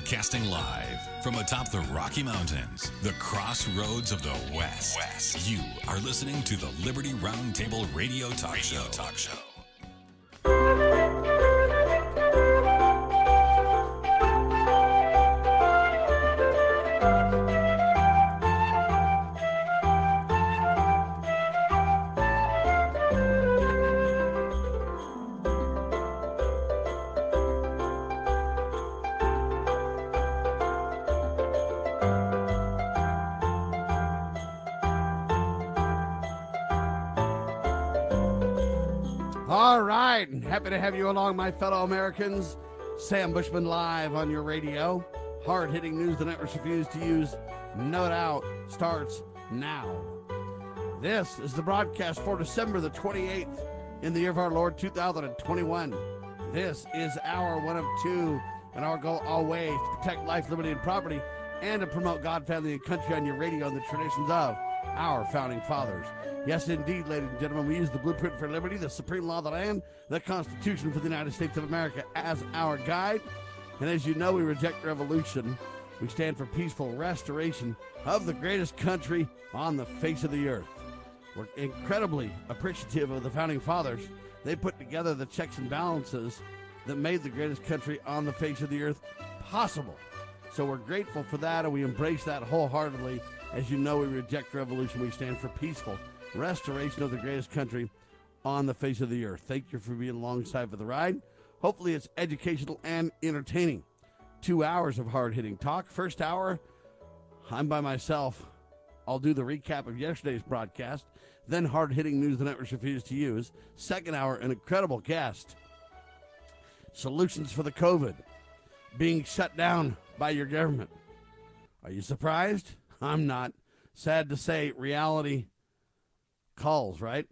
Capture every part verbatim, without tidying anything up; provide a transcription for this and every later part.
Broadcasting live from atop the Rocky Mountains, the crossroads of the West. West. You are listening to the Liberty Roundtable Radio Talk Radio Show. Talk Show. Happy to have you along, my fellow Americans. Sam Bushman live on your radio. Hard-hitting news the networks refuse to use. No doubt starts now. This is the broadcast for December the twenty-eighth in the year of our Lord two thousand twenty-one. This is our one of two, and our goal always to protect life, liberty, and property, and to promote God, family, and country on your radio and the traditions of our founding fathers. Yes, indeed, ladies and gentlemen, we use the blueprint for liberty, the supreme law of the land, the Constitution for the United States of America as our guide. And as you know, we reject revolution. We stand for peaceful restoration of the greatest country on the face of the earth. We're incredibly appreciative of the founding fathers. They put together the checks and balances that made the greatest country on the face of the earth possible. So we're grateful for that, and we embrace that wholeheartedly. As you know, we reject revolution. We stand for peaceful restoration of the greatest country on the face of the earth. Thank you for being alongside for the ride. Hopefully it's educational and entertaining. Two hours of hard-hitting talk. First hour, I'm by myself. I'll do the recap of yesterday's broadcast, then hard-hitting news the networks refuse to use. Second hour, an incredible guest. Solutions for the COVID being shut down by your government. Are you surprised? I'm not. Sad to say, reality calls, right?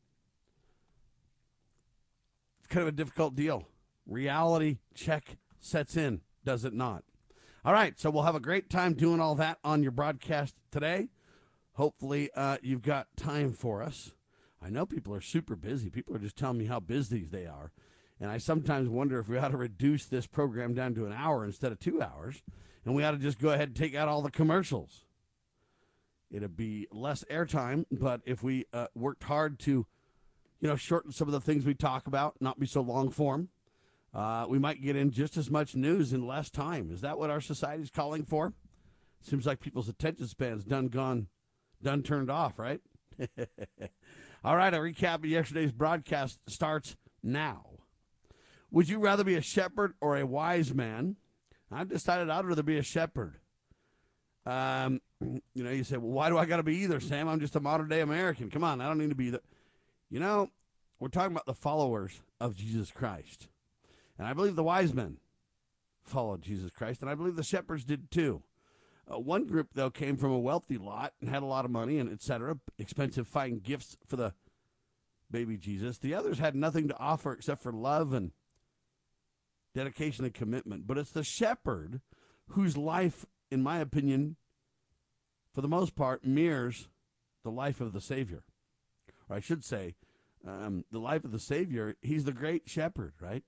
It's kind of a difficult deal. Reality check sets in, does it not? All right, so we'll have a great time doing all that on your broadcast today. Hopefully uh, you've got time for us. I know people are super busy. People are just telling me how busy they are. And I sometimes wonder if we ought to reduce this program down to an hour instead of two hours. And we ought to just go ahead and take out all the commercials. It'd be less airtime, but if we uh, worked hard to, you know, shorten some of the things we talk about, not be so long form, uh, we might get in just as much news in less time. Is that what our society's calling for? Seems like people's attention span's done gone, done turned off, right? All right, a recap of yesterday's broadcast starts now. Would you rather be a shepherd or a wise man? I've decided I'd rather be a shepherd. Um, you know, you say, well, why do I got to be either, Sam? I'm just a modern-day American. Come on, I don't need to be either. You know, we're talking about the followers of Jesus Christ. And I believe the wise men followed Jesus Christ, and I believe the shepherds did too. Uh, one group, though, came from a wealthy lot and had a lot of money and et cetera, expensive fine gifts for the baby Jesus. The others had nothing to offer except for love and dedication and commitment. But it's the shepherd whose life, in my opinion, for the most part, mirrors the life of the Savior. Or I should say, um, the life of the Savior, he's the great shepherd, right?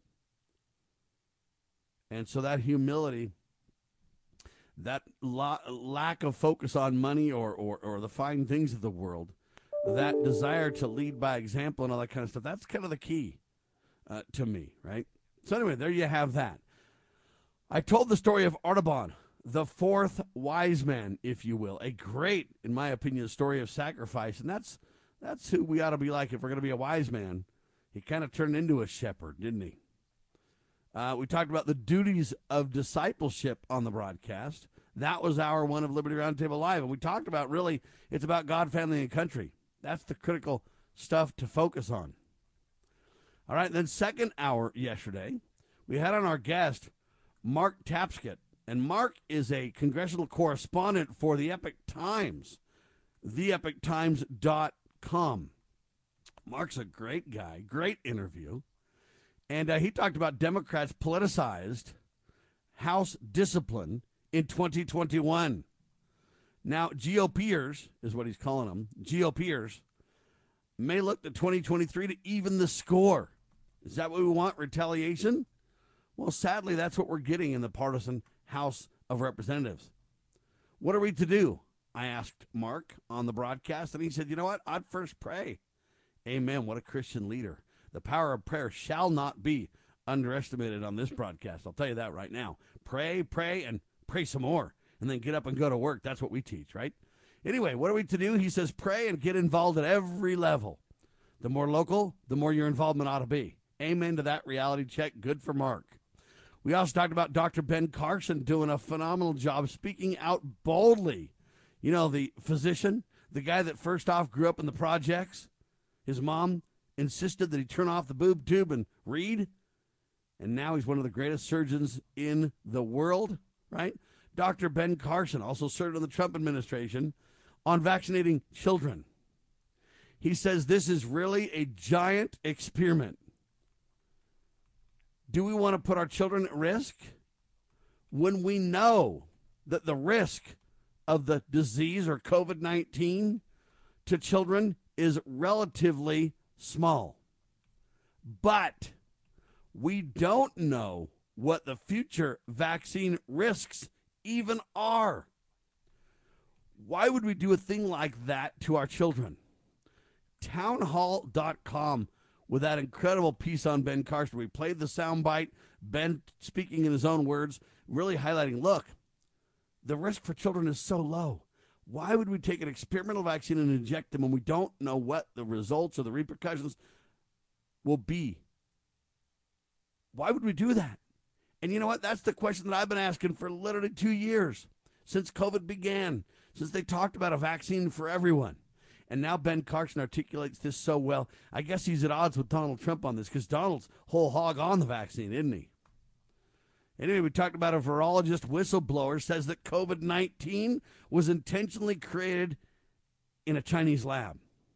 And so that humility, that la- lack of focus on money or, or, or the fine things of the world, that desire to lead by example and all that kind of stuff, that's kind of the key uh, to me, right? So anyway, there you have that. I told the story of Artaban, the fourth wise man, if you will. A great, in my opinion, story of sacrifice. And that's that's who we ought to be like if we're going to be a wise man. He kind of turned into a shepherd, didn't he? Uh, we talked about the duties of discipleship on the broadcast. That was our one of Liberty Roundtable Live. And we talked about, really, it's about God, family, and country. That's the critical stuff to focus on. All right, then second hour yesterday, we had on our guest, Mark Tapscott. And Mark is a congressional correspondent for the Epoch Times, the epoch times dot com. Mark's a great guy, great interview. And uh, he talked about Democrats politicized House discipline in twenty twenty-one. Now, GOPers, is what he's calling them, GOPers, may look to twenty twenty-three to even the score. Is that what we want, retaliation? Well, sadly, that's what we're getting in the partisan House of Representatives. What are we to do? I asked Mark on the broadcast, and he said, you know what? I'd first pray. Amen. What a Christian leader. The power of prayer shall not be underestimated on this broadcast. I'll tell you that right now. Pray, pray, and pray some more, and then get up and go to work. That's what we teach, right? Anyway, what are we to do? He says pray and get involved at every level. The more local, the more your involvement ought to be. Amen to that reality check. Good for Mark. We also talked about Doctor Ben Carson doing a phenomenal job speaking out boldly. You know, the physician, the guy that first off grew up in the projects. His mom insisted that he turn off the boob tube and read. And now he's one of the greatest surgeons in the world, right? Doctor Ben Carson also served in the Trump administration on vaccinating children. He says this is really a giant experiment. Do we want to put our children at risk when we know that the risk of the disease or COVID nineteen to children is relatively small? But we don't know what the future vaccine risks even are. Why would we do a thing like that to our children? townhall dot com with that incredible piece on Ben Carson. We played the soundbite, Ben speaking in his own words, really highlighting, look, the risk for children is so low. Why would we take an experimental vaccine and inject them when we don't know what the results or the repercussions will be? Why would we do that? And you know what? That's the question that I've been asking for literally two years, since COVID began, since they talked about a vaccine for everyone. And now Ben Carson articulates this so well. I guess he's at odds with Donald Trump on this, because Donald's whole hog on the vaccine, isn't he? Anyway, we talked about a virologist whistleblower says that COVID nineteen was intentionally created in a Chinese lab.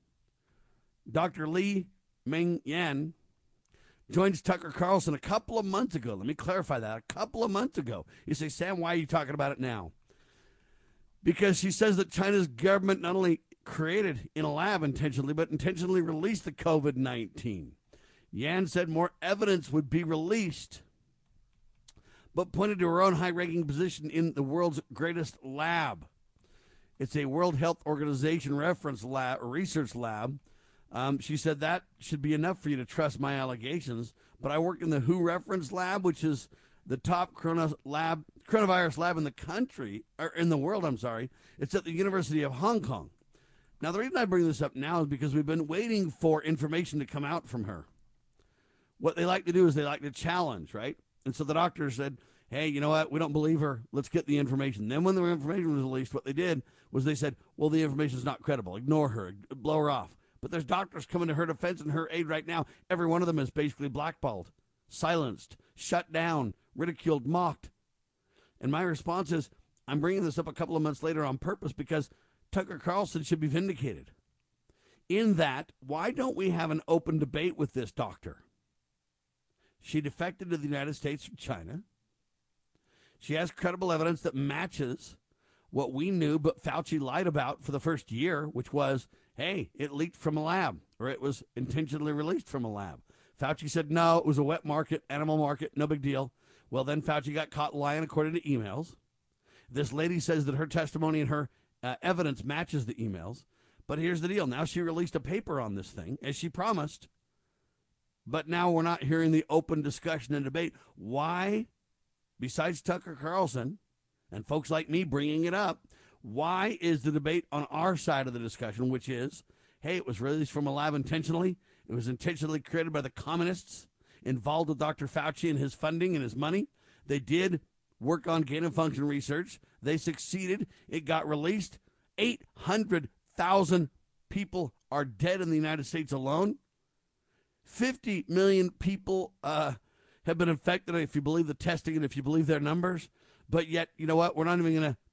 Doctor Li Mengyan joins Tucker Carlson a couple of months ago. Let me clarify that. A couple of months ago. You say, Sam, why are you talking about it now? Because she says that China's government not only created in a lab intentionally, but intentionally released the COVID nineteen. Yan said more evidence would be released, but pointed to her own high-ranking position in the world's greatest lab. It's a World Health Organization reference lab, or research lab. Um, she said that should be enough for you to trust my allegations, but I work in the W H O reference lab, which is the top corona lab, coronavirus lab in the country, or in the world, I'm sorry. It's at the University of Hong Kong. Now, the reason I bring this up now is because we've been waiting for information to come out from her. What they like to do is they like to challenge, right? And so the doctor said, hey, you know what? We don't believe her. Let's get the information. Then when the information was released, what they did was they said, well, the information is not credible. Ignore her. Blow her off. But there's doctors coming to her defense and her aid right now. Every one of them is basically blackballed, silenced, shut down, ridiculed, mocked. And my response is, I'm bringing this up a couple of months later on purpose because Tucker Carlson should be vindicated. In that, why don't we have an open debate with this doctor? She defected to the United States from China. She has credible evidence that matches what we knew, but Fauci lied about for the first year, which was, hey, it leaked from a lab, or it was intentionally released from a lab. Fauci said, no, it was a wet market, animal market, no big deal. Well, then Fauci got caught lying according to emails. This lady says that her testimony and her uh, evidence matches the emails. But here's the deal. Now she released a paper on this thing, as she promised. But now we're not hearing the open discussion and debate. Why, besides Tucker Carlson and folks like me bringing it up, why is the debate on our side of the discussion, which is, hey, it was released from a lab intentionally. It was intentionally created by the communists involved with Doctor Fauci and his funding and his money. They did work on gain of function research. They succeeded. It got released. eight hundred thousand people are dead in the United States alone. fifty million people uh, have been infected, if you believe the testing and if you believe their numbers. But yet, you know what? We're not even going to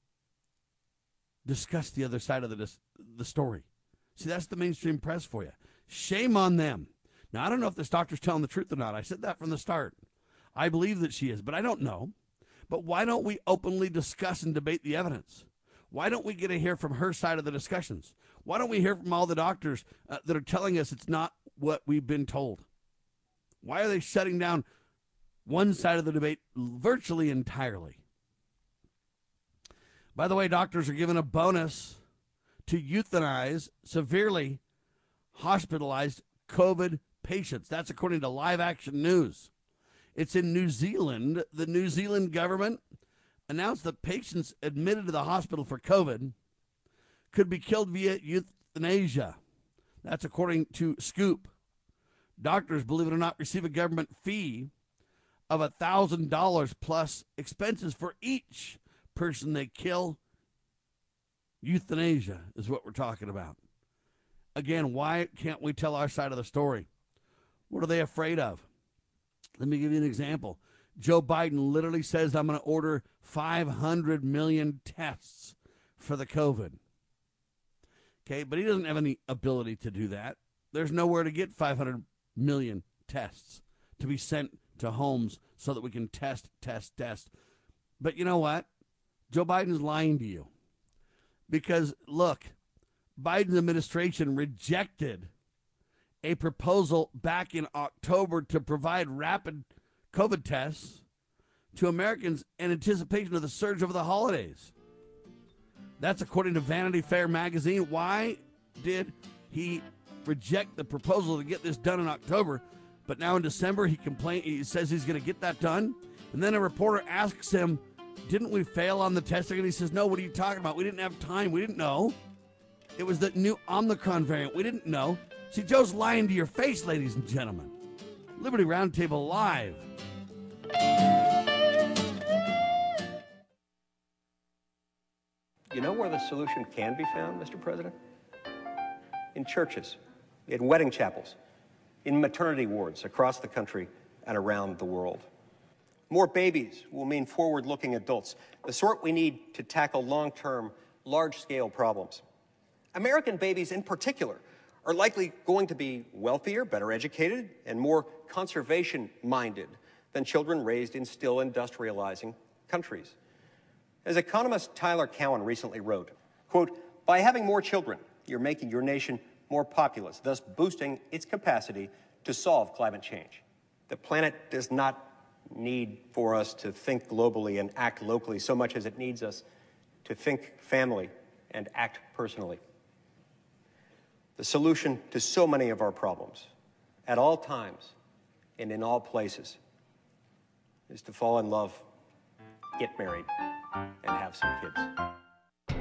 discuss the other side of the, the story. See, that's the mainstream press for you. Shame on them. Now, I don't know if this doctor's telling the truth or not. I said that from the start. I believe that she is, but I don't know. But why don't we openly discuss and debate the evidence? Why don't we get to hear from her side of the discussions? Why don't we hear from all the doctors uh, that are telling us it's not what we've been told? Why are they shutting down one side of the debate virtually entirely? By the way, doctors are given a bonus to euthanize severely hospitalized COVID patients. That's according to Live Action News. It's in New Zealand. The New Zealand government announced that patients admitted to the hospital for COVID could be killed via euthanasia. That's according to Scoop. Doctors, believe it or not, receive a government fee of one thousand dollars plus expenses for each person they kill. Euthanasia is what we're talking about. Again, why can't we tell our side of the story? What are they afraid of? Let me give you an example. Joe Biden literally says, I'm going to order five hundred million tests for the COVID. Okay, but he doesn't have any ability to do that. There's nowhere to get five hundred million tests to be sent to homes so that we can test, test, test. But you know what? Joe Biden is lying to you. Because, look, Biden's administration rejected a proposal back in October to provide rapid COVID tests to Americans in anticipation of the surge over the holidays. That's according to Vanity Fair magazine. Why did he reject the proposal to get this done in October, but now in December he complain he says he's going to get that done? And then a reporter asks him, didn't we fail on the testing? And he says, no, what are you talking about? We didn't have time. We didn't know. It was the new Omicron variant. We didn't know. See, Joe's lying to your face, ladies and gentlemen. Liberty Roundtable Live. You know where the solution can be found, Mister President? In churches, in wedding chapels, in maternity wards across the country and around the world. More babies will mean forward-looking adults, the sort we need to tackle long-term, large-scale problems. American babies in particular are likely going to be wealthier, better educated, and more conservation-minded than children raised in still industrializing countries. As economist Tyler Cowen recently wrote, quote, by having more children, you're making your nation more populous, thus boosting its capacity to solve climate change. The planet does not need for us to think globally and act locally so much as it needs us to think family and act personally. The solution to so many of our problems, at all times and in all places, is to fall in love, get married, and have some kids.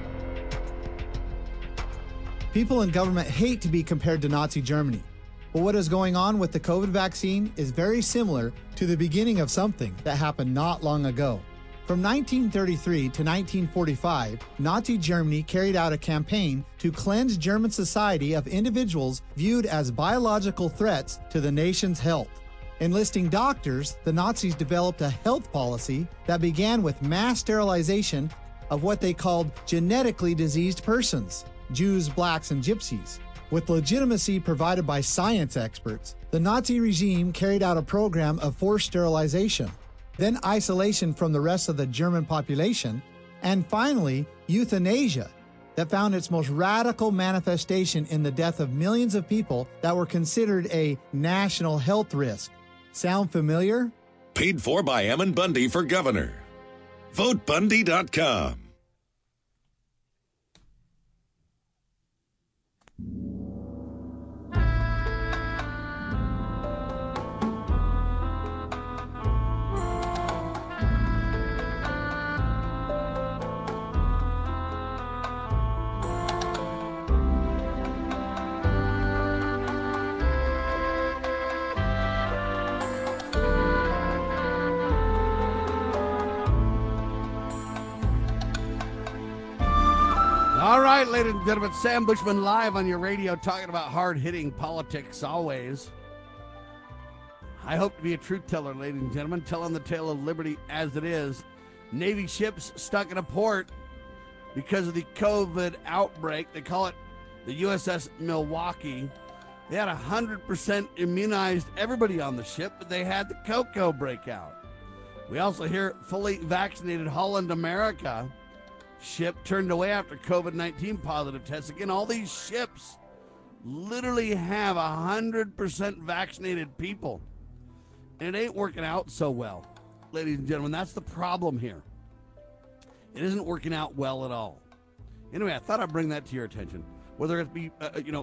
People in government hate to be compared to Nazi Germany. But what is going on with the COVID vaccine is very similar to the beginning of something that happened not long ago. From nineteen thirty-three to nineteen forty-five, Nazi Germany carried out a campaign to cleanse German society of individuals viewed as biological threats to the nation's health. Enlisting doctors, the Nazis developed a health policy that began with mass sterilization of what they called genetically diseased persons, Jews, blacks, and gypsies. With legitimacy provided by science experts, the Nazi regime carried out a program of forced sterilization, then isolation from the rest of the German population, and finally, euthanasia, that found its most radical manifestation in the death of millions of people that were considered a national health risk. Sound familiar? Paid for by Ammon Bundy for governor. vote bundy dot com. All right, ladies and gentlemen, Sam Bushman live on your radio talking about hard-hitting politics always. I hope to be a truth teller, ladies and gentlemen, telling the tale of liberty as it is. Navy ships stuck in a port because of the COVID outbreak. They call it the U S S Milwaukee. They had one hundred percent immunized everybody on the ship, but they had the cocoa breakout. We also hear fully vaccinated Holland America ship turned away after COVID nineteen positive tests. Again, all these ships literally have one hundred percent vaccinated people. And it ain't working out so well, ladies and gentlemen. That's the problem here. It isn't working out well at all. Anyway, I thought I'd bring that to your attention. Whether it be, uh, you know,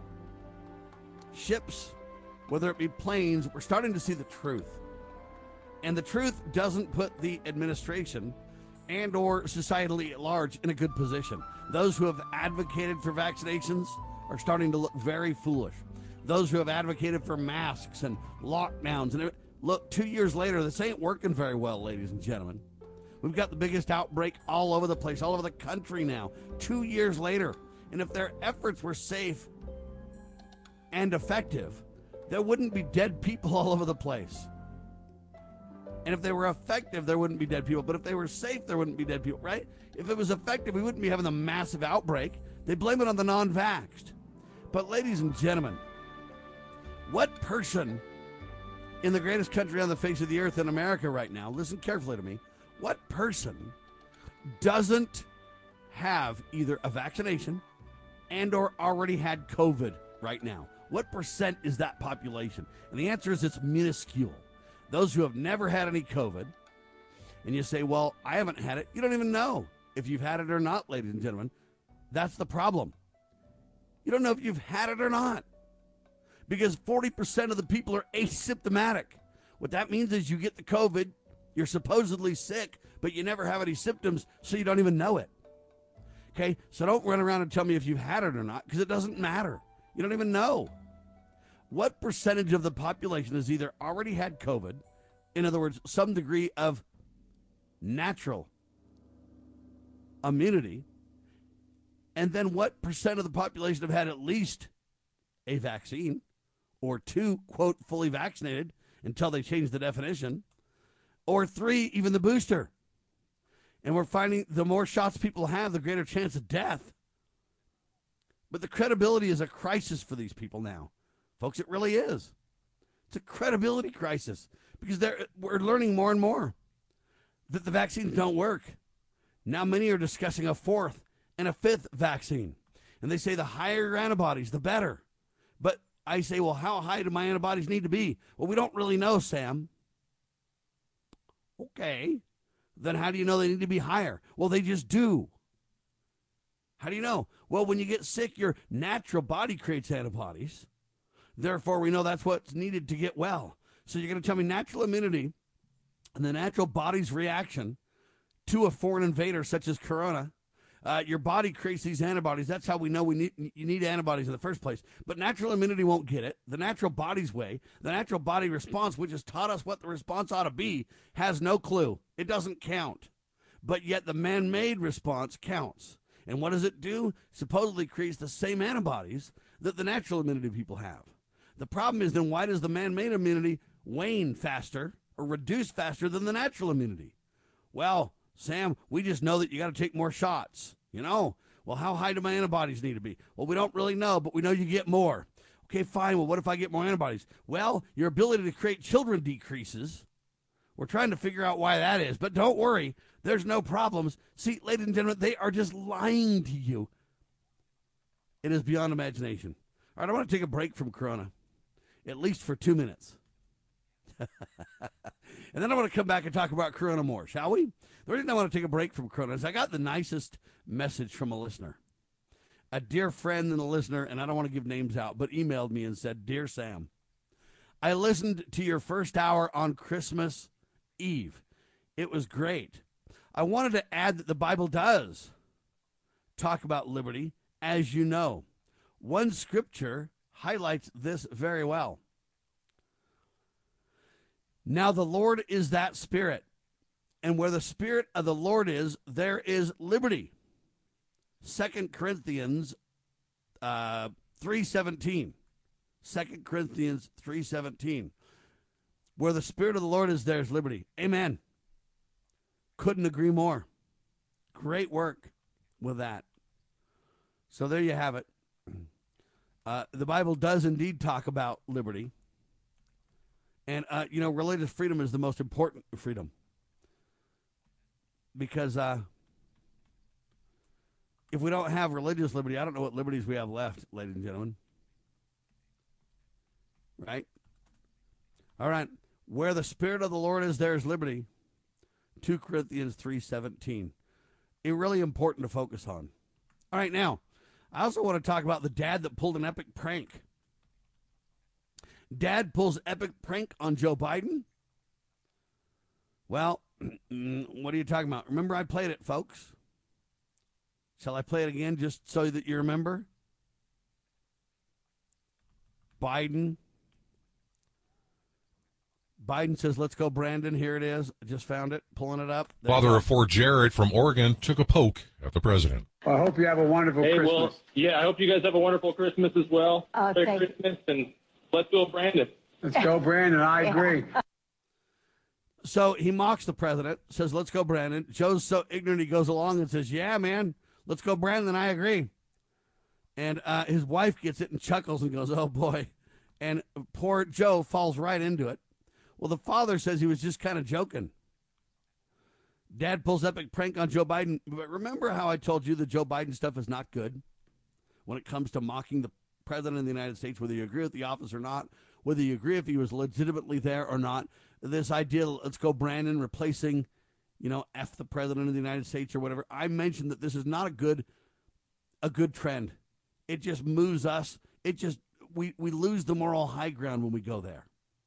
ships, whether it be planes, we're starting to see the truth. And the truth doesn't put the administration and or society at large in a good position. Those who have advocated for vaccinations are starting to look very foolish. Those who have advocated for masks and lockdowns, and look, two years later, this ain't working very well, ladies and gentlemen. We've got the biggest outbreak all over the place, all over the country now, two years later. And if their efforts were safe and effective, there wouldn't be dead people all over the place. And if they were effective, there wouldn't be dead people. But if they were safe, there wouldn't be dead people, right? If it was effective, we wouldn't be having the massive outbreak. They blame it on the non-vaxxed. But ladies and gentlemen, what person in the greatest country on the face of the earth in America right now, listen carefully to me, what person doesn't have either a vaccination and or already had COVID right now? What percent is that population? And the answer is it's minuscule. Those who have never had any COVID, and you say, well, I haven't had it. You don't even know if you've had it or not, ladies and gentlemen. That's the problem. You don't know if you've had it or not, because forty percent of the people are asymptomatic. What that means is you get the COVID, you're supposedly sick, but you never have any symptoms, so you don't even know it. Okay, so don't run around and tell me if you've had it or not, because it doesn't matter. You don't even know. What percentage of the population has either already had COVID, in other words, some degree of natural immunity, and then what percent of the population have had at least a vaccine or two, quote, fully vaccinated until they change the definition, or three, even the booster? And we're finding the more shots people have, the greater chance of death. But the credibility is a crisis for these people now. Folks, it really is. It's a credibility crisis because they're, we're learning more and more that the vaccines don't work. Now many are discussing a fourth and a fifth vaccine. And they say the higher your antibodies, the better. But I say, well, how high do my antibodies need to be? Well, we don't really know, Sam. Okay. Then how do you know they need to be higher? Well, they just do. How do you know? Well, when you get sick, your natural body creates antibodies. Therefore, we know that's what's needed to get well. So you're going to tell me natural immunity and the natural body's reaction to a foreign invader such as corona, uh, your body creates these antibodies. That's how we know we need you need antibodies in the first place. But natural immunity won't get it. The natural body's way, the natural body response, which has taught us what the response ought to be, has no clue. It doesn't count. But yet the man-made response counts. And what does it do? Supposedly creates the same antibodies that the natural immunity people have. The problem is, then why does the man-made immunity wane faster or reduce faster than the natural immunity? Well, Sam, we just know that you got to take more shots, you know? Well, how high do my antibodies need to be? Well, we don't really know, but we know you get more. Okay, fine. Well, what if I get more antibodies? Well, your ability to create children decreases. We're trying to figure out why that is, but don't worry. There's no problems. See, ladies and gentlemen, they are just lying to you. It is beyond imagination. All right, I want to take a break from Corona. At least for two minutes. And then I want to come back and talk about Corona more, shall we? The reason I want to take a break from Corona is I got the nicest message from a listener. A dear friend and a listener, and I don't want to give names out, but emailed me and said, Dear Sam, I listened to your first hour on Christmas Eve. It was great. I wanted to add that the Bible does talk about liberty, as you know. One scripture highlights this very well. Now the Lord is that Spirit, and where the Spirit of the Lord is, there is liberty. Second Corinthians uh, three seventeen. Second Corinthians three seventeen. Where the Spirit of the Lord is, there is liberty. Amen. Couldn't agree more. Great work with that. So there you have it. Uh, the Bible does indeed talk about liberty. And, uh, you know, religious freedom is the most important freedom. Because uh, if we don't have religious liberty, I don't know what liberties we have left, ladies and gentlemen. Right? All right. Where the Spirit of the Lord is, there is liberty. Second Corinthians three seventeen. really important to focus on. All right, now, I also want to talk about the dad that pulled an epic prank. Dad pulls epic prank on Joe Biden? Well, what are you talking about? Remember I played it, folks. Shall I play it again just so that you remember? Biden. Biden says, let's go, Brandon. Here it is. I just found it. Pulling it up. There Father of four, Jared from Oregon, took a poke at the president. I hope you have a wonderful hey, Christmas. Well, yeah, I hope you guys have a wonderful Christmas as well. Oh, Merry thank Christmas, and let's go, Brandon. Let's go, Brandon. I agree. So he mocks the president, says, let's go, Brandon. Joe's so ignorant, he goes along and says, yeah, man, let's go, Brandon. I agree. And uh, his wife gets it and chuckles and goes, oh, boy. And poor Joe falls right into it. Well, the father says he was just kind of joking. Dad pulls epic prank on Joe Biden. But remember how I told you the Joe Biden stuff is not good when it comes to mocking the president of the United States, whether you agree with the office or not, whether you agree if he was legitimately there or not. This idea, let's go, Brandon, replacing, you know, F the president of the United States or whatever. I mentioned that this is not a good, a good trend. It just moves us. It just, we, we lose the moral high ground when we go there.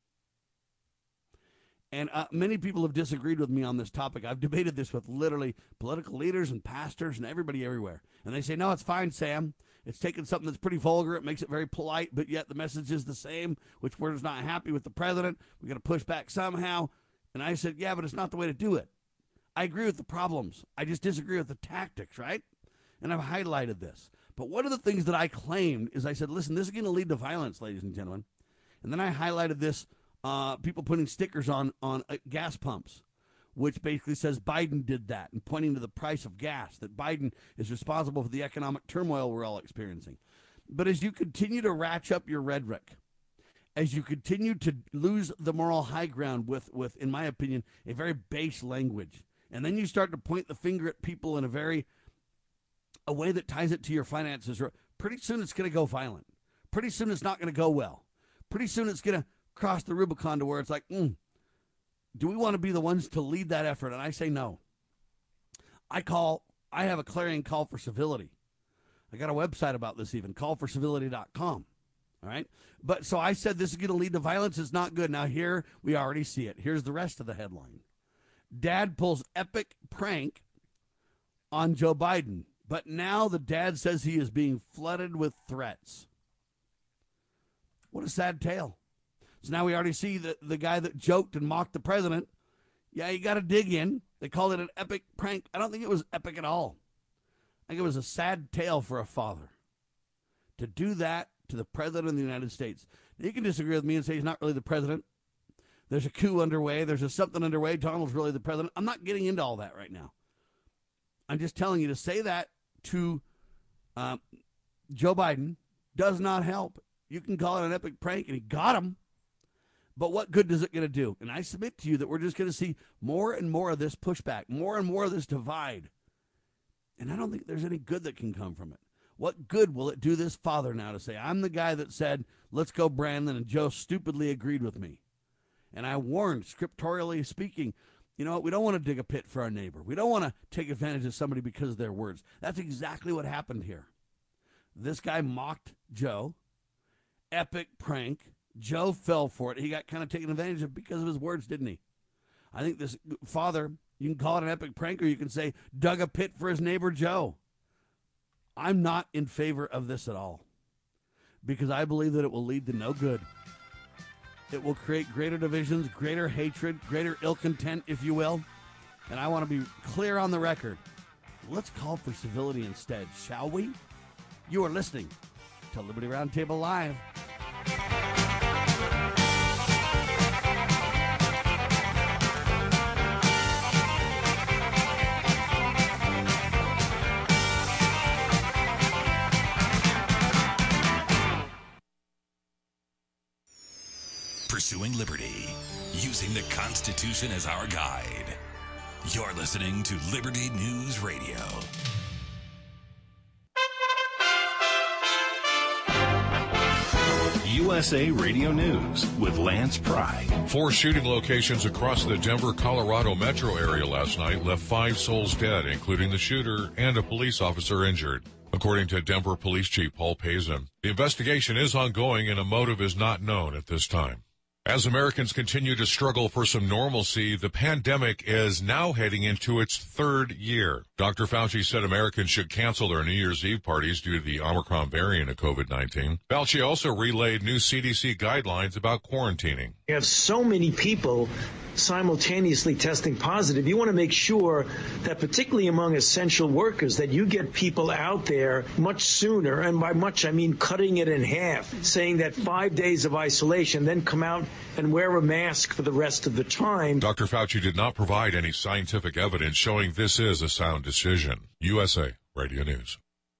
And uh, many people have disagreed with me on this topic. I've debated this with literally political leaders and pastors and everybody everywhere. And they say, no, it's fine, Sam. It's taking something that's pretty vulgar. It makes it very polite, but yet the message is the same, which we're just not happy with the president. We're going to push back somehow. And I said, yeah, but it's not the way to do it. I agree with the problems. I just disagree with the tactics, right? And I've highlighted this. But one of the things that I claimed is I said, listen, this is going to lead to violence, ladies and gentlemen. And then I highlighted this. Uh, people putting stickers on, on uh, gas pumps, which basically says Biden did that and pointing to the price of gas, that Biden is responsible for the economic turmoil we're all experiencing. But as you continue to ratchet up your rhetoric, as you continue to lose the moral high ground with, with, in my opinion, a very base language, and then you start to point the finger at people in a very, a way that ties it to your finances, pretty soon it's going to go violent. Pretty soon it's not going to go well. Pretty soon it's going to cross the Rubicon to where it's like, mm, do we want to be the ones to lead that effort? And I say no. I call, I have a clarion call for civility. I got a website about this even, call for civility dot com. All right. But so I said this is going to lead to violence. It's not good. Now here we already see it. Here's the rest of the headline. Dad pulls epic prank on Joe Biden. But now the dad says he is being flooded with threats. What a sad tale. So now we already see the, the guy that joked and mocked the president. Yeah, you got to dig in. They called it an epic prank. I don't think it was epic at all. I think it was a sad tale for a father to do that to the president of the United States. Now, you can disagree with me and say he's not really the president. There's a coup underway. There's a something underway. Donald's really the president. I'm not getting into all that right now. I'm just telling you to say that to uh, Joe Biden does not help. You can call it an epic prank, and he got him. But what good is it going to do? And I submit to you that we're just going to see more and more of this pushback, more and more of this divide. And I don't think there's any good that can come from it. What good will it do this father now to say, I'm the guy that said, let's go, Brandon, and Joe stupidly agreed with me. And I warned, scripturally speaking, you know what, we don't want to dig a pit for our neighbor. We don't want to take advantage of somebody because of their words. That's exactly what happened here. This guy mocked Joe. Epic prank. Joe fell for it. He got kind of taken advantage of because of his words, didn't he? I think this father, you can call it an epic prank, or you can say, dug a pit for his neighbor Joe. I'm not in favor of this at all because I believe that it will lead to no good. It will create greater divisions, greater hatred, greater ill content, if you will. And I want to be clear on the record. Let's call for civility instead, shall we? You are listening to Liberty Roundtable Live. Pursuing liberty, using the Constitution as our guide. You're listening to Liberty News Radio. U U S A Radio News with Lance Pry. Four shooting locations across the Denver, Colorado metro area last night left five souls dead, including the shooter and a police officer injured. According to Denver Police Chief Paul Pazin, the investigation is ongoing and a motive is not known at this time. As Americans continue to struggle for some normalcy, the pandemic is now heading into its third year. Doctor Fauci said Americans should cancel their New Year's Eve parties due to the Omicron variant of COVID nineteen. Fauci also relayed new C D C guidelines about quarantining. You have so many people simultaneously testing positive. You want to make sure that, particularly among essential workers, that you get people out there much sooner. And by much, I mean cutting it in half, saying that five days of isolation, then come out and wear a mask for the rest of the time. Doctor Fauci did not provide any scientific evidence showing this is a sound decision. U S A Radio News.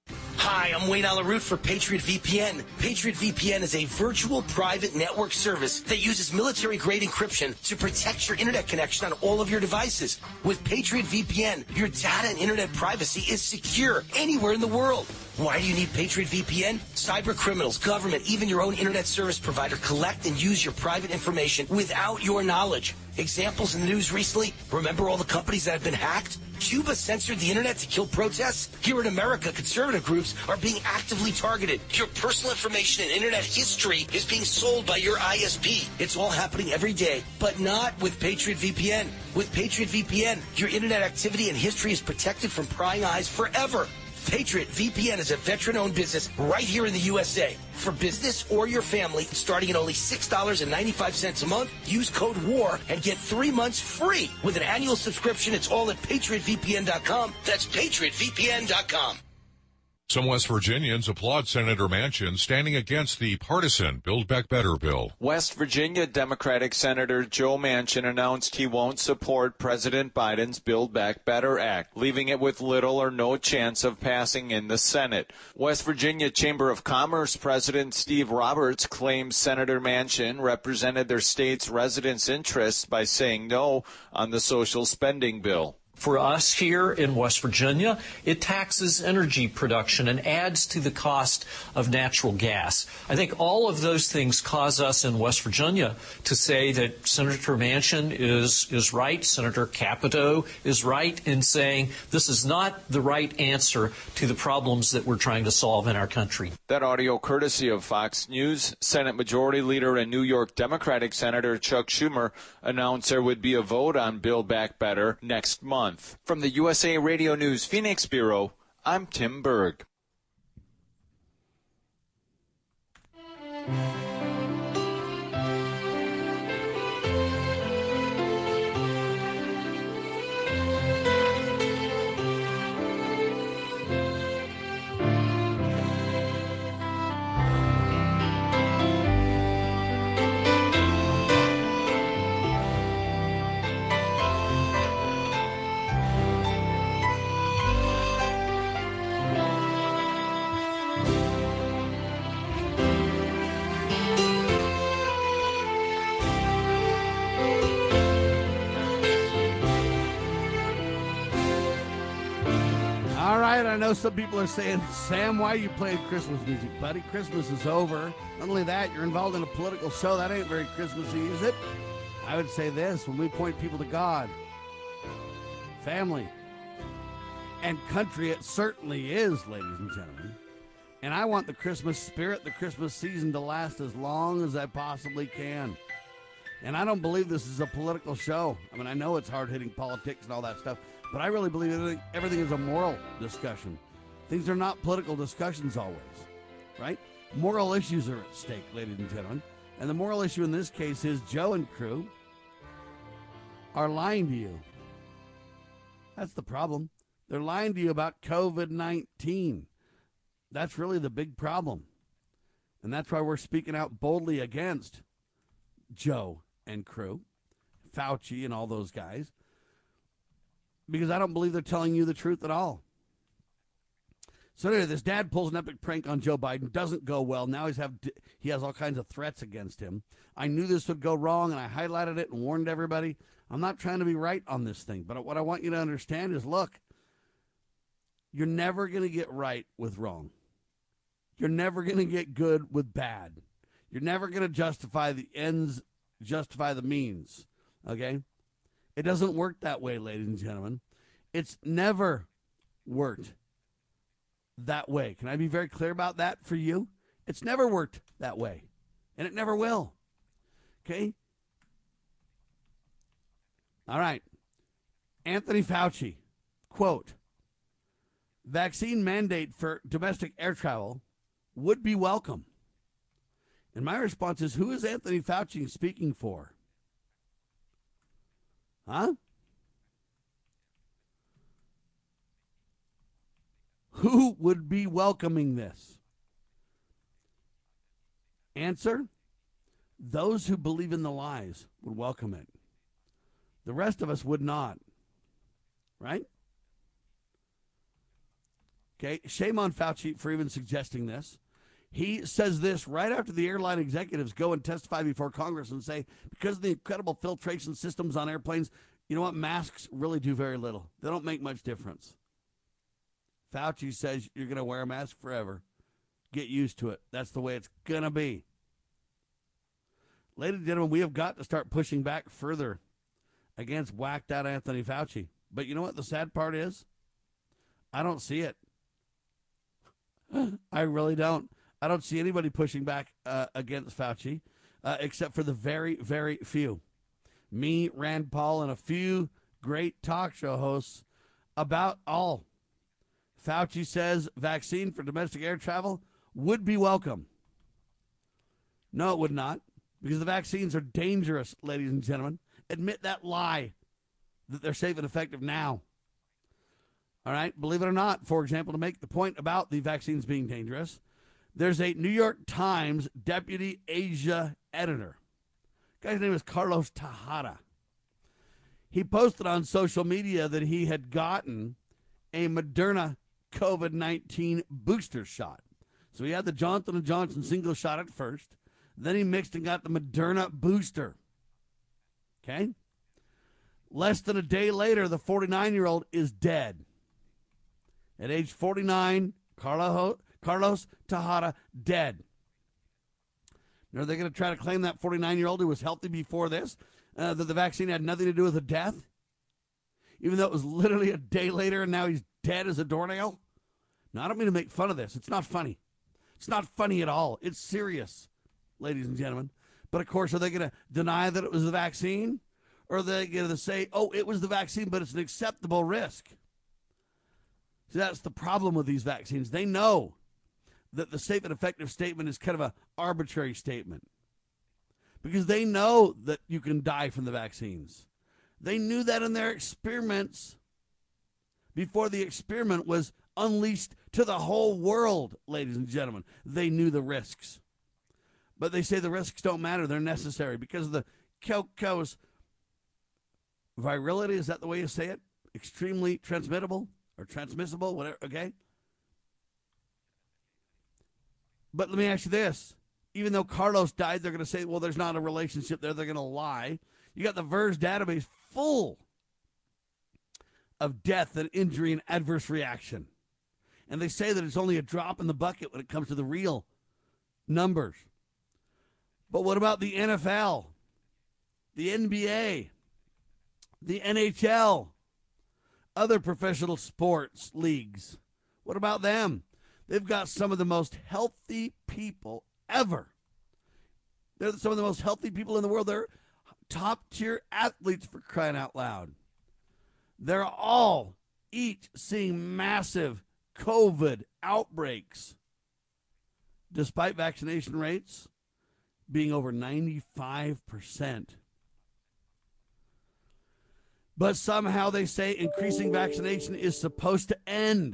Hi, I'm Wayne Alaroot for Patriot V P N. Patriot V P N is a virtual private network service that uses military-grade encryption to protect your internet connection on all of your devices. With Patriot V P N, your data and internet privacy is secure anywhere in the world. Why do you need Patriot V P N? Cyber criminals, government, even your own internet service provider collect and use your private information without your knowledge. Examples in the news recently, remember all the companies that have been hacked? Cuba censored the internet to kill protests? Here in America, conservative groups are being actively targeted. Your personal information and internet history is being sold by your I S P. It's all happening every day, but not with Patriot V P N. With Patriot V P N, your internet activity and history is protected from prying eyes forever. Patriot V P N is a veteran-owned business right here in the U S A. For business or your family, starting at only six dollars and ninety-five cents a month, use code WAR and get three months free. With an annual subscription, it's all at patriot v p n dot com. That's patriot v p n dot com. Some West Virginians applaud Senator Manchin standing against the partisan Build Back Better bill. West Virginia Democratic Senator Joe Manchin announced he won't support President Biden's Build Back Better Act, leaving it with little or no chance of passing in the Senate. West Virginia Chamber of Commerce President Steve Roberts claims Senator Manchin represented their state's residents' interests by saying no on the social spending bill. For us here in West Virginia, it taxes energy production and adds to the cost of natural gas. I think all of those things cause us in West Virginia to say that Senator Manchin is, is right, Senator Capito is right in saying this is not the right answer to the problems that we're trying to solve in our country. That audio courtesy of Fox News. Senate Majority Leader and New York Democratic Senator Chuck Schumer announced there would be a vote on Build Back Better next month. From the U S A Radio News Phoenix Bureau, I'm Tim Berg. I know some people are saying, Sam, why are you playing Christmas music, buddy? Christmas is over. Not only that, you're involved in a political show. That ain't very Christmassy, is it? I would say this, when we point people to God, family, and country, it certainly is, ladies and gentlemen. And I want the Christmas spirit, the Christmas season to last as long as I possibly can. And I don't believe this is a political show. I mean, I know it's hard-hitting politics and all that stuff, but I really believe everything, everything is a moral discussion. Things are not political discussions always, right? Moral issues are at stake, ladies and gentlemen. And the moral issue in this case is Joe and crew are lying to you. That's the problem. They're lying to you about covid nineteen. That's really the big problem. And that's why we're speaking out boldly against Joe and crew, Fauci and all those guys, because I don't believe they're telling you the truth at all. So anyway, this dad pulls an epic prank on Joe Biden. Doesn't go well. Now he's have he has all kinds of threats against him. I knew this would go wrong, and I highlighted it and warned everybody. I'm not trying to be right on this thing, but what I want you to understand is, look, you're never going to get right with wrong. You're never going to get good with bad. You're never going to justify the ends, justify the means, okay? It doesn't work that way, ladies and gentlemen. It's never worked that way. Can I be very clear about that for you? It's never worked that way, and it never will, okay? All right. Anthony Fauci, quote, vaccine mandate for domestic air travel would be welcome. And my response is, who is Anthony Fauci speaking for? Huh? Who would be welcoming this? Answer, those who believe in the lies would welcome it. The rest of us would not. Right? Okay, shame on Fauci for even suggesting this. He says this right after the airline executives go and testify before Congress and say, because of the incredible filtration systems on airplanes, you know what, masks really do very little. They don't make much difference. Fauci says you're going to wear a mask forever. Get used to it. That's the way it's going to be. Ladies and gentlemen, we have got to start pushing back further against whacked out Anthony Fauci. But you know what the sad part is? I don't see it. I really don't. I don't see anybody pushing back uh, against Fauci, uh, except for the very, very few. Me, Rand Paul, and a few great talk show hosts about all. Fauci says vaccine for domestic air travel would be welcome. No, it would not, because the vaccines are dangerous, ladies and gentlemen. Admit that lie, that they're safe and effective now. All right, believe it or not, for example, to make the point about the vaccines being dangerous, there's a New York Times deputy Asia editor. The guy's name is Carlos Tejada. He posted on social media that he had gotten a Moderna COVID nineteen booster shot. So he had the Johnson and Johnson single shot at first. Then he mixed and got the Moderna booster. Okay? Less than a day later, the forty-nine-year-old is dead. At age forty-nine, Carlos, Carlos Tejada dead. Now, are they going to try to claim that forty-nine-year-old who was healthy before this, uh, that the vaccine had nothing to do with the death? Even though it was literally a day later and now he's dead as a doornail? Now, I don't mean to make fun of this. It's not funny. It's not funny at all. It's serious, ladies and gentlemen. But, of course, are they going to deny that it was the vaccine? Or are they going to say, oh, it was the vaccine, but it's an acceptable risk? See, that's the problem with these vaccines. They know that the safe and effective statement is kind of an arbitrary statement because they know that you can die from the vaccines. They knew that in their experiments before the experiment was unleashed to the whole world, ladies and gentlemen. They knew the risks. But they say the risks don't matter. They're necessary because of the cow's virility. Is that the way you say it? Extremely transmittable or transmissible, whatever, okay? But let me ask you this. Even though Carlos died, they're going to say, well, there's not a relationship there. They're going to lie. You got the V R S database full of death and injury and adverse reaction. And they say that it's only a drop in the bucket when it comes to the real numbers. But what about the N F L, the N B A, the N H L, other professional sports leagues? What about them? They've got some of the most healthy people ever. They're some of the most healthy people in the world. They're top-tier athletes, for crying out loud. They're all each seeing massive COVID outbreaks, despite vaccination rates being over ninety-five percent. But somehow they say increasing vaccination is supposed to end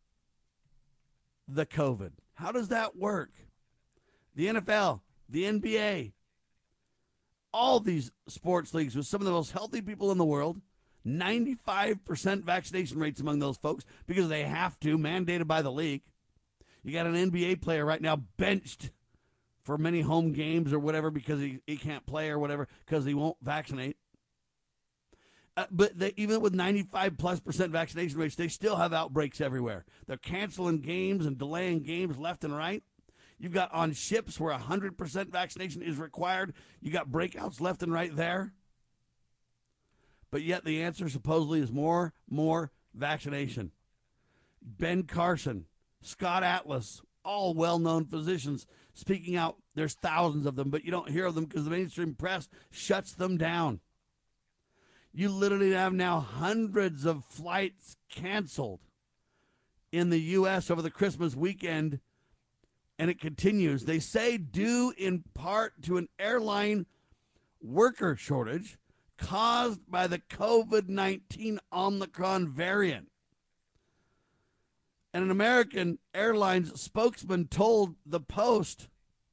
the COVID. How does that work? The N F L, the N B A, all these sports leagues with some of the most healthy people in the world, ninety-five percent vaccination rates among those folks because they have to, mandated by the league. You got an N B A player right now benched for many home games or whatever because he, he can't play or whatever because he won't vaccinate. Uh, but they, even with ninety-five plus percent vaccination rates, they still have outbreaks everywhere. They're canceling games and delaying games left and right. You've got on ships where one hundred percent vaccination is required. You got breakouts left and right there. But yet the answer supposedly is more, more vaccination. Ben Carson, Scott Atlas, all well-known physicians speaking out. There's thousands of them, but you don't hear of them because the mainstream press shuts them down. You literally have now hundreds of flights canceled in the U S over the Christmas weekend, and it continues. They say due in part to an airline worker shortage caused by the COVID nineteen Omicron variant. And an American Airlines spokesman told the Post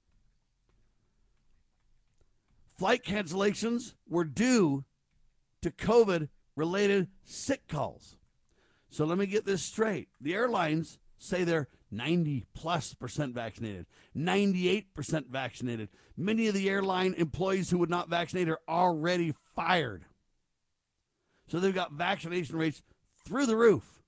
flight cancellations were due to COVID-related sick calls. So let me get this straight. The airlines say they're ninety plus percent vaccinated, ninety-eight percent vaccinated. Many of the airline employees who would not vaccinate are already fired. So they've got vaccination rates through the roof.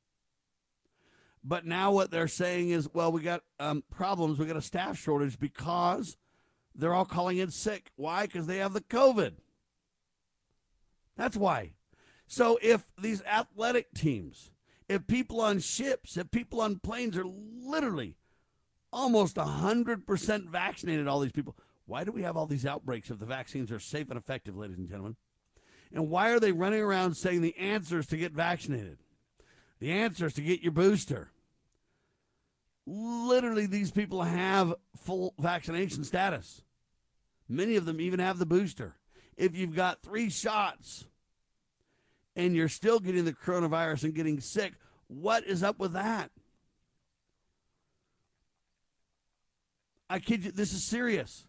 But now what they're saying is, well, we got um, problems. We got a staff shortage because they're all calling in sick. Why? Because they have the COVID. That's why. So if these athletic teams, if people on ships, if people on planes are literally almost one hundred percent vaccinated, all these people, why do we have all these outbreaks if the vaccines are safe and effective, ladies and gentlemen? And why are they running around saying the answer is to get vaccinated? The answer is to get your booster. Literally, these people have full vaccination status. Many of them even have the booster. If you've got three shots and you're still getting the coronavirus and getting sick, what is up with that? I kid you, this is serious.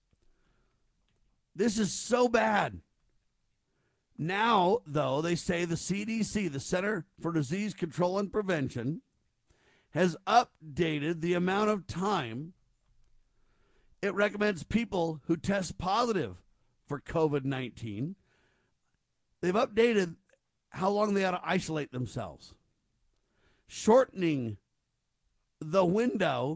This is so bad. Now, though, they say the C D C, the Center for Disease Control and Prevention, has updated the amount of time it recommends people who test positive for COVID nineteen. They've updated how long they ought to isolate themselves, shortening the window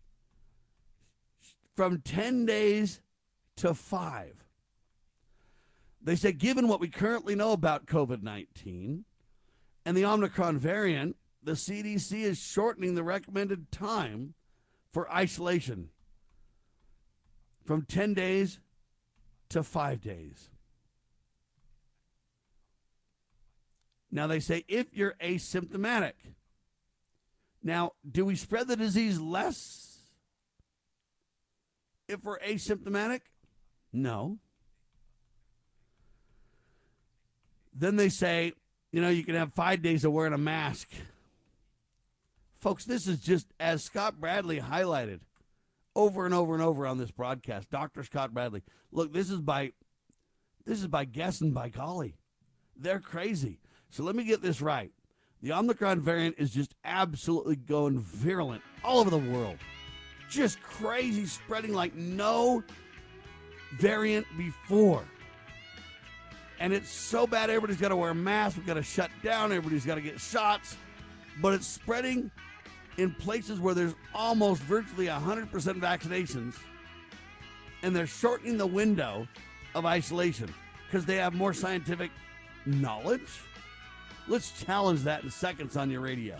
from ten days to five. They say, given what we currently know about COVID nineteen and the Omicron variant, the C D C is shortening the recommended time for isolation from ten days to five days. Now, they say if you're asymptomatic. Now, do we spread the disease less if we're asymptomatic? No. Then they say, you know, you can have five days of wearing a mask. Folks, this is just, as Scott Bradley highlighted over and over and over on this broadcast, Doctor Scott Bradley. Look, this is by this is by guess and by golly. They're crazy. So let me get this right. The Omicron variant is just absolutely going virulent all over the world. Just crazy, spreading like no variant before. And it's so bad, everybody's got to wear a mask. We've got to shut down. Everybody's got to get shots. But it's spreading in places where there's almost virtually one hundred percent vaccinations. And they're shortening the window of isolation because they have more scientific knowledge. Let's challenge that in seconds on your radio.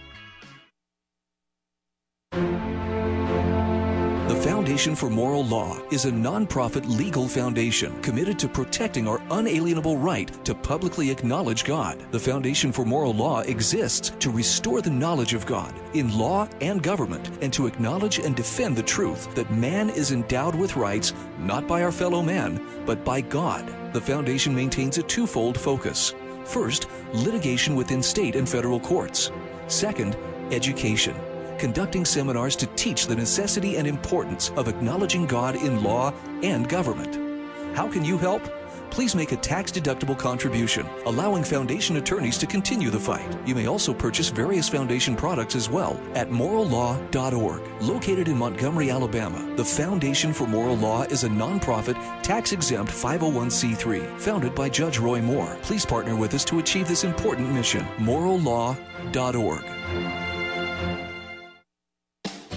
The Foundation for Moral Law is a nonprofit legal foundation committed to protecting our unalienable right to publicly acknowledge God. The Foundation for Moral Law exists to restore the knowledge of God in law and government and to acknowledge and defend the truth that man is endowed with rights not by our fellow man, but by God. The foundation maintains a twofold focus. First, litigation within state and federal courts. Second, education. Conducting seminars to teach the necessity and importance of acknowledging God in law and government. How can you help? Please make a tax-deductible contribution, allowing foundation attorneys to continue the fight. You may also purchase various foundation products as well at moral law dot org. Located in Montgomery, Alabama, the Foundation for Moral Law is a nonprofit, tax-exempt five oh one c three, founded by Judge Roy Moore. Please partner with us to achieve this important mission. moral law dot org.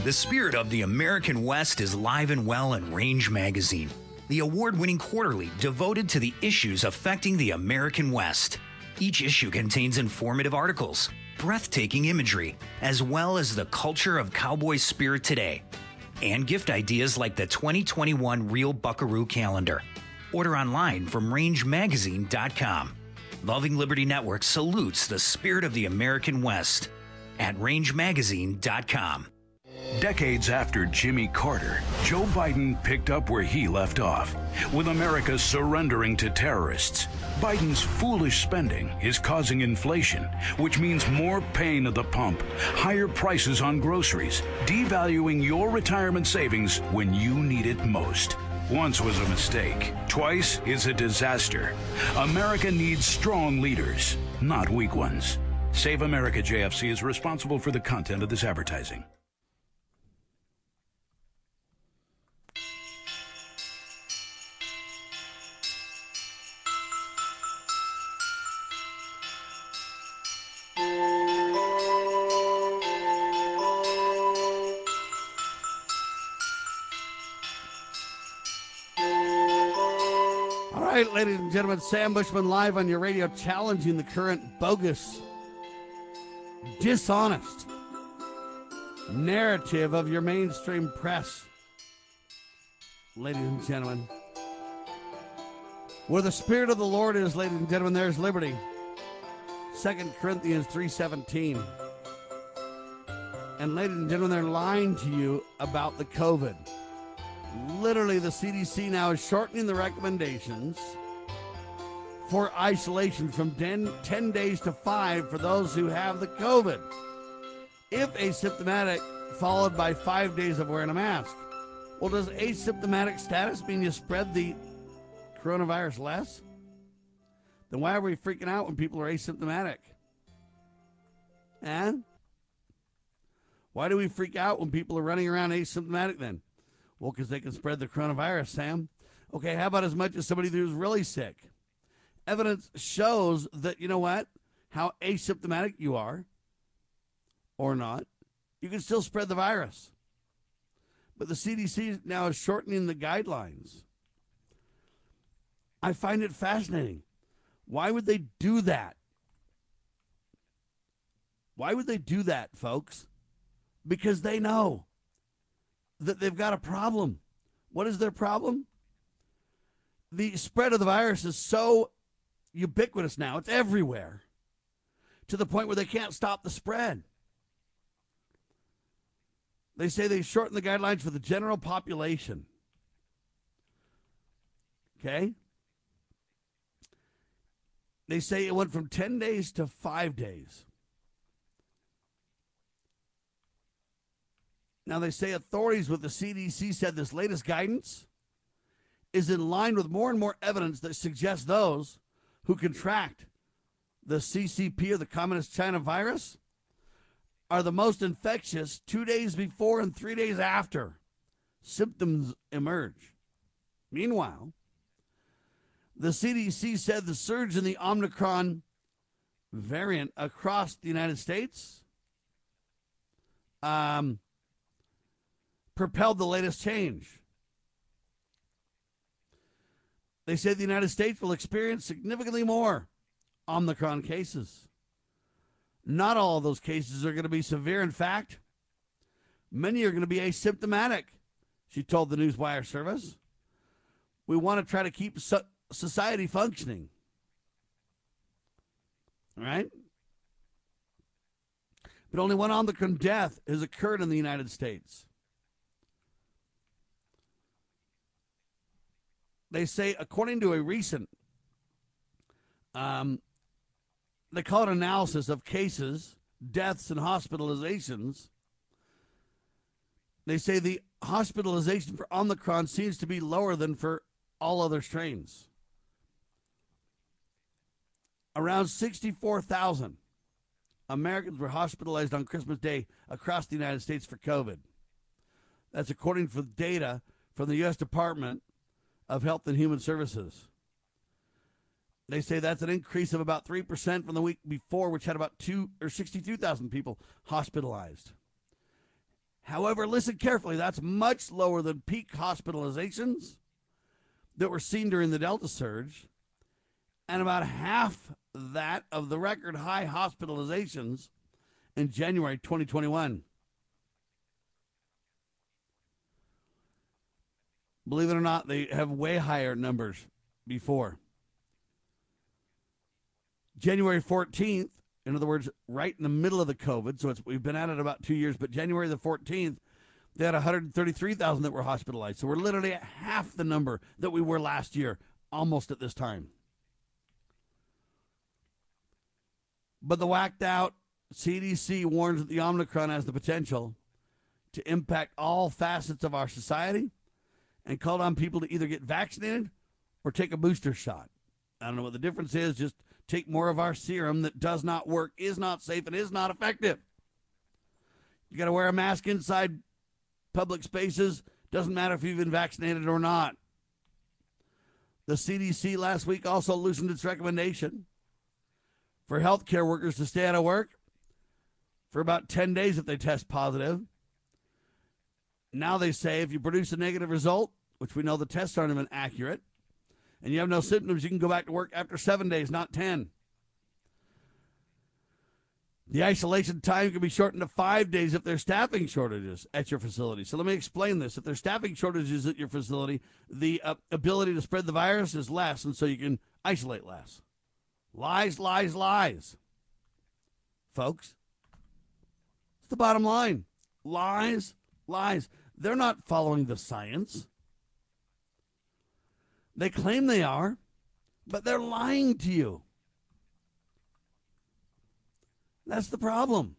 The spirit of the American West is live and well in Range Magazine, the award-winning quarterly devoted to the issues affecting the American West. Each issue contains informative articles, breathtaking imagery, as well as the culture of cowboy spirit today, and gift ideas like the twenty twenty-one Real Buckaroo calendar. Order online from range magazine dot com. Loving Liberty Network salutes the spirit of the American West at range magazine dot com. Decades after Jimmy Carter, Joe Biden picked up where he left off, with America surrendering to terrorists. Biden's foolish spending is causing inflation, which means more pain at the pump, higher prices on groceries, devaluing your retirement savings when you need it most. Once was a mistake. Twice is a disaster. America needs strong leaders, not weak ones. Save America J F C is responsible for the content of this advertising. All right, ladies and gentlemen, Sam Bushman live on your radio, challenging the current bogus, dishonest narrative of your mainstream press. Ladies and gentlemen, where the Spirit of the Lord is, ladies and gentlemen, there's liberty. Second Corinthians three seventeen. And ladies and gentlemen, they're lying to you about the COVID. Literally, the C D C now is shortening the recommendations for isolation from ten, ten days to five for those who have the COVID, if asymptomatic, followed by five days of wearing a mask. Well, does asymptomatic status mean you spread the coronavirus less? Then why are we freaking out when people are asymptomatic? And why do we freak out when people are running around asymptomatic then? Well, because they can spread the coronavirus, Sam. Okay, how about as much as somebody who's really sick? Evidence shows that, you know what, how asymptomatic you are or not, you can still spread the virus. But the C D C now is shortening the guidelines. I find it fascinating. Why would they do that? Why would they do that, folks? Because they know that they've got a problem. What is their problem? The spread of the virus is so ubiquitous now. It's everywhere, to the point where they can't stop the spread. They say they shorten the guidelines for the general population. Okay? They say it went from ten days to five days. Now, they say authorities with the C D C said this latest guidance is in line with more and more evidence that suggests those who contract the C C P, or the Communist China virus, are the most infectious two days before and three days after symptoms emerge. Meanwhile, the C D C said the surge in the Omicron variant across the United States um, propelled the latest change. They say the United States will experience significantly more Omicron cases. Not all of those cases are going to be severe. In fact, many are going to be asymptomatic, she told the Newswire service. We want to try to keep so- society functioning. All right? But only one Omicron death has occurred in the United States. They say, according to a recent, um, they call it analysis of cases, deaths, and hospitalizations. They say the hospitalization for Omicron seems to be lower than for all other strains. Around sixty-four thousand Americans were hospitalized on Christmas Day across the United States for COVID. That's according to data from the U S Department of Health and Human Services. They say that's an increase of about three percent from the week before, which had about two or sixty-two thousand people hospitalized. However, listen carefully, that's much lower than peak hospitalizations that were seen during the Delta surge, and about half that of the record high hospitalizations in January twenty twenty-one. Believe it or not, they have way higher numbers before. January fourteenth, in other words, right in the middle of the COVID, so it's, we've been at it about two years, but January the fourteenth, they had one hundred thirty-three thousand that were hospitalized. So we're literally at half the number that we were last year, almost at this time. But the whacked out C D C warns that the Omicron has the potential to impact all facets of our society and called on people to either get vaccinated or take a booster shot. I don't know what the difference is. Just take more of our serum that does not work, is not safe, and is not effective. You got to wear a mask inside public spaces. Doesn't matter if you've been vaccinated or not. The C D C last week also loosened its recommendation for healthcare workers to stay out of work for about ten days if they test positive. Now they say if you produce a negative result, which we know the tests aren't even accurate, and you have no symptoms, you can go back to work after seven days, not ten. The isolation time can be shortened to five days if there's staffing shortages at your facility. So let me explain this. If there's staffing shortages at your facility, the uh, ability to spread the virus is less, and so you can isolate less. Lies, lies, lies. Folks, it's the bottom line. Lies, lies. They're not following the science. They claim they are, but they're lying to you. That's the problem.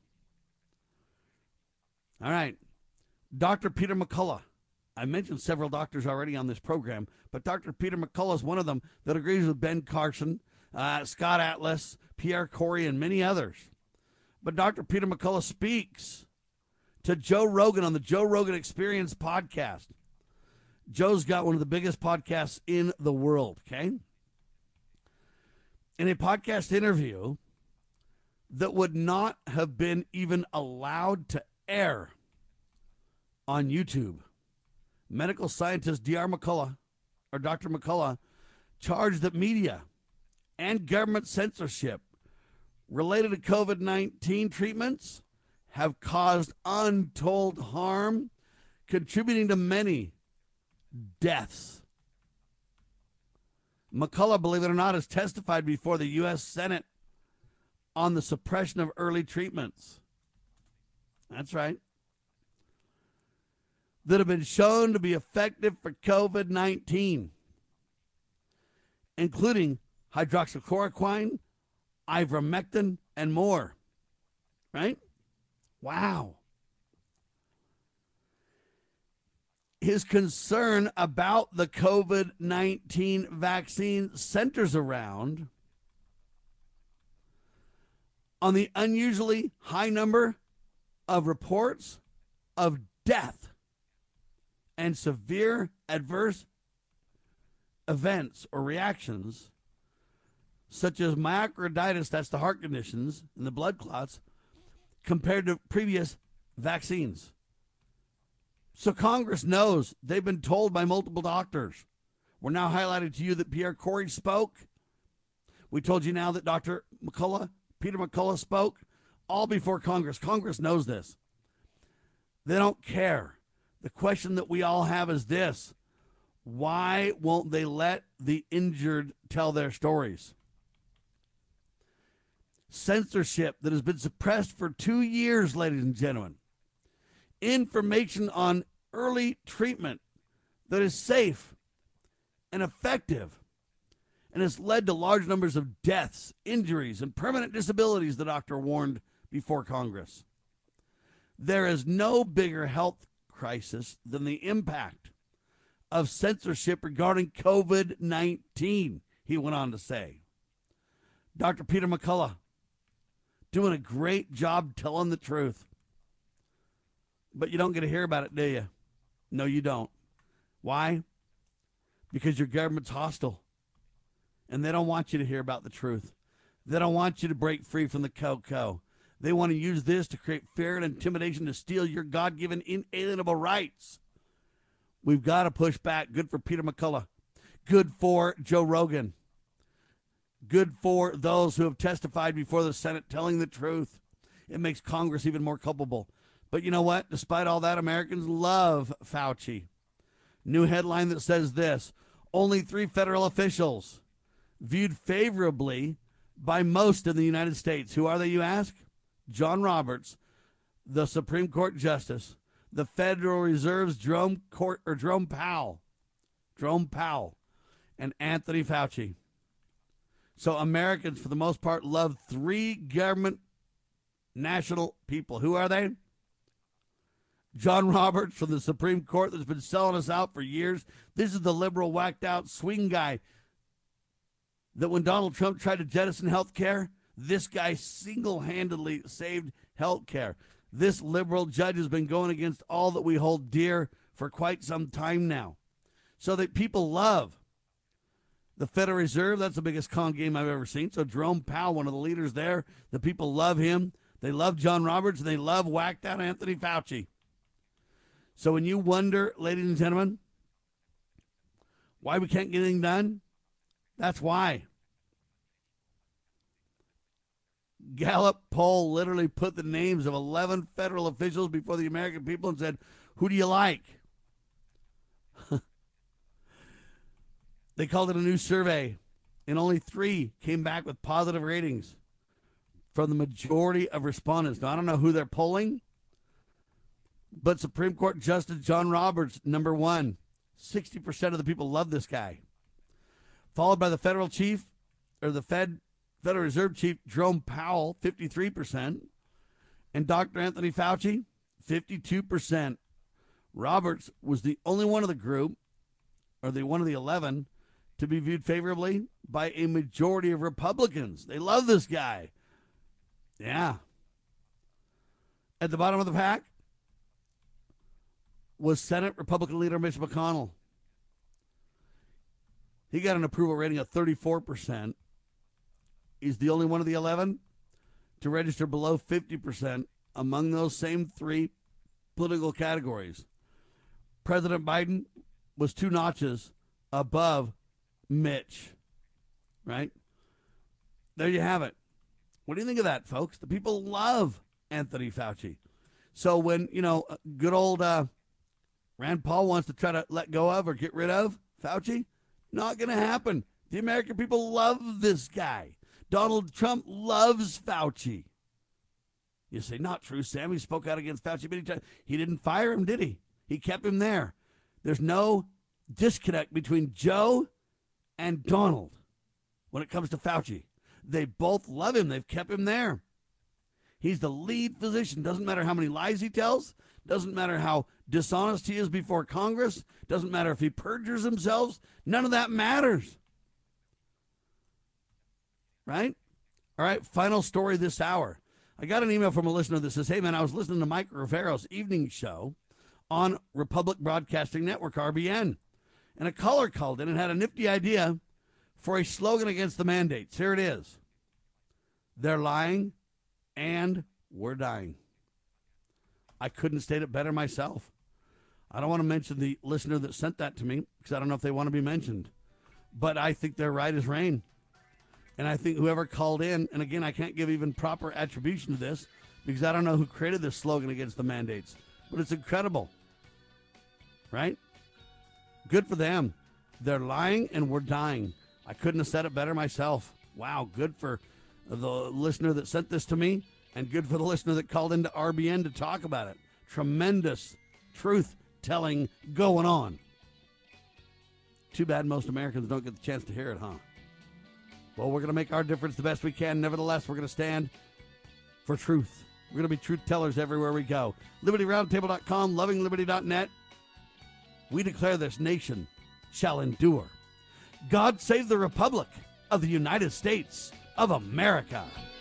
All right. Doctor Peter McCullough. I mentioned several doctors already on this program, but Doctor Peter McCullough is one of them that agrees with Ben Carson, uh, Scott Atlas, Pierre Corey, and many others. But Doctor Peter McCullough speaks to Joe Rogan on the Joe Rogan Experience podcast. Joe's got one of the biggest podcasts in the world, okay? In a podcast interview that would not have been even allowed to air on YouTube, medical scientist D R McCullough, or Doctor McCullough, charged that media and government censorship related to COVID nineteen treatments have caused untold harm, contributing to many deaths. McCullough, believe it or not, has testified before the U S Senate on the suppression of early treatments. That's right. That have been shown to be effective for COVID nineteen, including hydroxychloroquine, ivermectin, and more. Right? Wow. His concern about the COVID nineteen vaccine centers around on the unusually high number of reports of death and severe adverse events or reactions, such as myocarditis, that's the heart conditions and the blood clots, compared to previous vaccines. So Congress knows. They've been told by multiple doctors. We're now highlighting to you that Pierre Corey spoke. We told you now that Doctor McCullough, Peter McCullough spoke, all before Congress. Congress knows this. They don't care. The question that we all have is this: why won't they let the injured tell their stories? Censorship that has been suppressed for two years, ladies and gentlemen. Information on early treatment that is safe and effective and has led to large numbers of deaths, injuries, and permanent disabilities, the doctor warned before Congress. There is no bigger health crisis than the impact of censorship regarding COVID nineteen, he went on to say. Doctor Peter McCullough doing a great job telling the truth. But you don't get to hear about it, do you? No, you don't. Why? Because your government's hostile. And they don't want you to hear about the truth. They don't want you to break free from the cocoa. They want to use this to create fear and intimidation to steal your God-given inalienable rights. We've got to push back. Good for Peter McCullough. Good for Joe Rogan. Good for those who have testified before the Senate telling the truth. It makes Congress even more culpable. But you know what? Despite all that, Americans love Fauci. New headline that says this: only three federal officials viewed favorably by most in the United States. Who are they, you ask? John Roberts, the Supreme Court Justice, the Federal Reserve's Jerome Court or Jerome Powell, Jerome Powell, and Anthony Fauci. So Americans, for the most part, love three government national people. Who are they? John Roberts from the Supreme Court that's been selling us out for years. This is the liberal whacked out swing guy that when Donald Trump tried to jettison health care, this guy single-handedly saved health care. This liberal judge has been going against all that we hold dear for quite some time now. So that people love the Federal Reserve. That's the biggest con game I've ever seen. So Jerome Powell, one of the leaders there, the people love him. They love John Roberts, and they love whacked out Anthony Fauci. So when you wonder, ladies and gentlemen, why we can't get anything done, that's why. Gallup poll literally put the names of eleven federal officials before the American people and said, who do you like? They called it a new survey, and only three came back with positive ratings from the majority of respondents. Now, I don't know who they're polling, but Supreme Court Justice John Roberts, number one, sixty percent of the people love this guy. Followed by the federal chief, or the Fed, Federal Reserve Chief Jerome Powell, fifty-three percent, and Doctor Anthony Fauci, fifty-two percent. Roberts was the only one of the group, or the one of the eleven, to be viewed favorably by a majority of Republicans. They love this guy. Yeah. At the bottom of the pack was Senate Republican leader Mitch McConnell. He got an approval rating of thirty-four percent. He's the only one of the eleven to register below fifty percent among those same three political categories. President Biden was two notches above Mitch, right? There you have it. What do you think of that, folks? The people love Anthony Fauci. So when, you know, good old uh, Rand Paul wants to try to let go of or get rid of Fauci, not going to happen. The American people love this guy. Donald Trump loves Fauci. You say, not true, Sam. He spoke out against Fauci many times. He didn't fire him, did he? He kept him there. There's no disconnect between Joe and Donald when it comes to Fauci. They both love him. They've kept him there. He's the lead physician. Doesn't matter how many lies he tells. Doesn't matter how dishonest he is before Congress. Doesn't matter if he perjures himself. None of that matters. Right? All right, final story this hour. I got an email from a listener that says, hey, man, I was listening to Mike Rivero's evening show on Republic Broadcasting Network, R B N. And a caller called in and had a nifty idea for a slogan against the mandates. Here it is. They're lying and we're dying. I couldn't state it better myself. I don't want to mention the listener that sent that to me because I don't know if they want to be mentioned. But I think they're right as rain. And I think whoever called in, and again, I can't give even proper attribution to this because I don't know who created this slogan against the mandates. But it's incredible. Right? Good for them. They're lying and we're dying. I couldn't have said it better myself. Wow, good for the listener that sent this to me and good for the listener that called into R B N to talk about it. Tremendous truth-telling going on. Too bad most Americans don't get the chance to hear it, huh? Well, we're going to make our difference the best we can. Nevertheless, we're going to stand for truth. We're going to be truth tellers everywhere we go. Liberty Roundtable dot com, Loving Liberty dot net. We declare this nation shall endure. God save the Republic of the United States of America.